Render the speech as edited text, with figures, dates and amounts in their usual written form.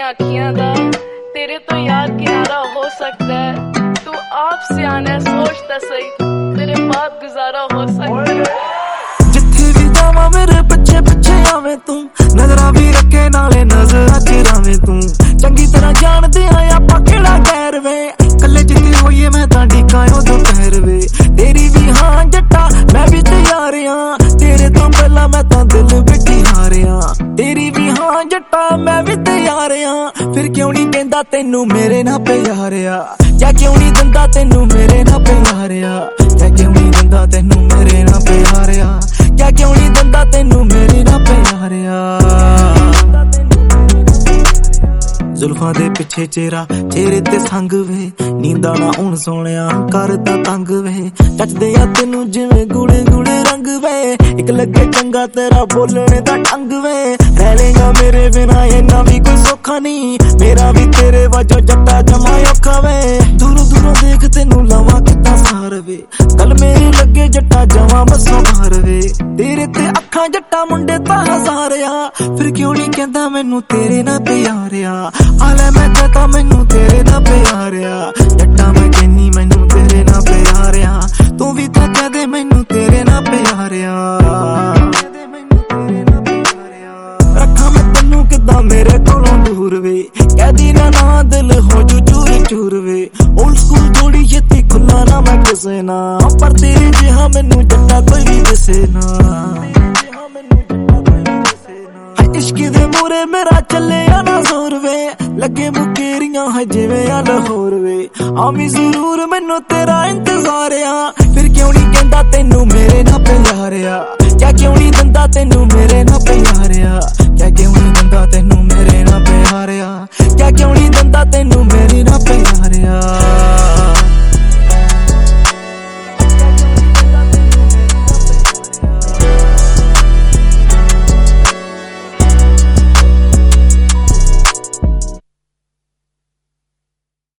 तेरिया अखियां दा तेरे तो यार किनारा हो सकता है। तू आप सियाना सोच ता सही, तेरे बाद गुजारा हो सकता है। जिथे भी जावा मेरे पिछे पिछे आवे तू, नजरा भी रखे नाले नजर चरावे तू। चंगी तरह जानदे आ आपां केड़ा गैर वे, कल्ले जिथे होईए मैं तां ढिकायो दोपहर वे। तेरी भी हाँ जट्टा मैं भी तैयार आ, तेरे तो पहला मैं तां दिल बिठी हारिया। तेरी भी हाँ जट्टा मैं भी तैयार आ, फिर क्यों नहीं कहंदा तेनू मेरे ना प्यार आ। क्या क्यों नहीं दिंदा तेनू मेरे ना प्यार आ, क्या क्यों नहीं दिंदा तेनू मेरे ना प्यार आ, क्या क्यों नहीं दिंदा तेनू मेरे ना प्यार आ। जुल्फां दे पिछे चेहरा चेहरे ते संग वे, नींदा ना हुण सोहणिया करदा तंग वे। जचदे आ तेनू जिवें गुले गुले रंग वे, इक लगे चंगा तेरा बोलने दा ढंग वे। रह लेगा मेरे बिना इन्ना भी कोई सौखा नहीं, मेरा भी तेरे वजों जट्टा जमा औखा वे। दूरों दूरों देख तेनू लावां कितना सार वे, कल मेरे लगे जट्टा जमा बसों मार वे। तेरे ते अखां जट्टा मुंडे तां हज़ार आ, फिर क्यों नहीं कहंदा मैनू तेरे ना प्यार आ। आले मैं कहता मैनू तेरे ना प्यार आ, जट्टा मैं कहनी मैनू तेरे ना प्यार आ। तू भी तां कह दे मैनू तेरे ना प्यार आ। रखा मैं तेनू किदां मेरे कोलों दूर वे, कहदी ना ना दिल हो जू चूर चूर वे। ओल्ड स्कूल थोड़ी छेती खुला ना मैं किसे ना, पर तेरे जिहा मैनू जट्टा कोई भी दिसे ना। इश्क दे मूरे मेरा चले ना जोर वे, लगे मुकेरियां है जिवें आ लाहौर वे। आमी जरूर मैनू तेरा इंतजार आ, फिर क्यों नहीं कहंदा तेनू मेरे ना प्यार आ। क्या क्यों नहीं दिंदा तेनू मेरे ना प्यार आ, क्या क्यों नहीं दिंदा तेनू मेरे ना प्यार आ, क्या क्यों नहीं दिंदा तेनू